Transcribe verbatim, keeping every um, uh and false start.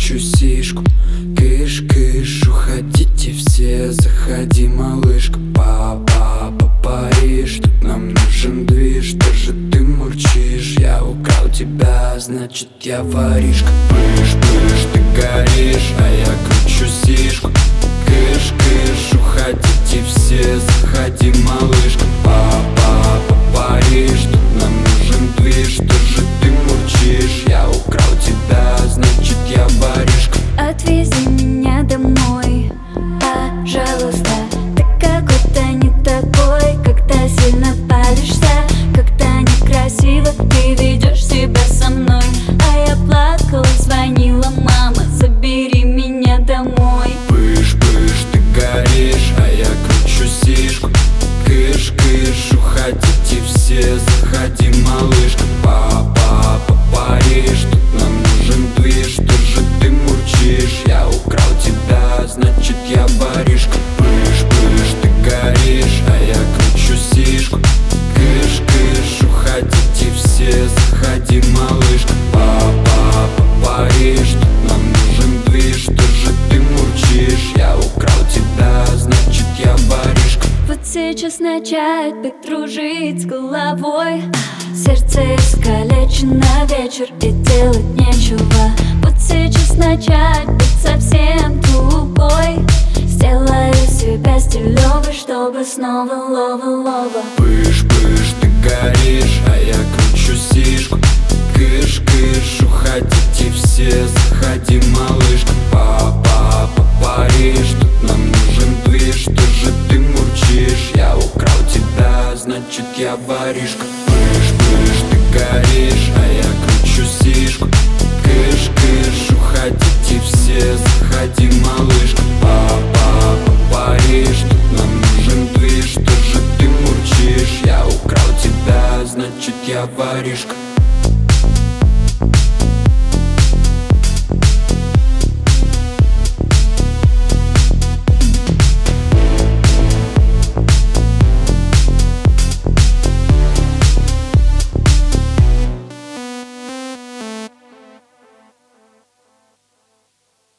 кручу сишку. Кыш-кыш, уходите все, заходи, малышка. Па-па-па, Париж, тут нам нужен движ. Что же ты мурчишь? Я украл тебя, значит я воришка. Пыш-пыш, ты горишь, а я кручу сишку. Кыш-кыш, уходите все, заходи, малышка. Па-па-па, Париж, тут нам нужен движ. Что же ты мурчишь? Я украл тебя, значит я воришка. Отвези меня домой, пожалуйста. Ты какой-то не такой, когда сильно палишься, когда некрасиво ты ведешь себя со мной. А я плакала, звонила, мама, забери меня домой. Пыш-пыш, ты горишь, а я кручу сишку. Кыш-кыш, уходите все, заходи, малышка. Па-па-па, Париж, тут нам нужен движ. Что же ты мурчишь? Я украл тебя, значит я воришка. Пыш-пыш, ты горишь, а я кручу сишку. Кыш-кыш, уходите все, заходи, малышка. Па-па-па, Париж, тут нам нужен движ. Что же ты мурчишь? Я украл тебя, значит я воришка. Вот сейчас начать бы дружить с головой. Сердце искалечено, вечер и делать нечего. Вот сейчас начать быть совсем тупой. Сделаю себя стилёвой, чтобы снова лова-лова. Пыш-пыш, ты горишь, а я кручу сишку. Кыш-кыш, уходите все, заходи, малышка. Па-па-па, Париж, тут нам нужен движ. Что же ты мурчишь? Я украл тебя, значит я воришка. Пыш-пыш, ты горишь, а я кручу сишку. Кыш-кыш, уходите все, заходи, малышка. Па-па-па, Париж, тут нам нужен движ. Что же ты мурчишь? Я украл тебя, значит я воришка.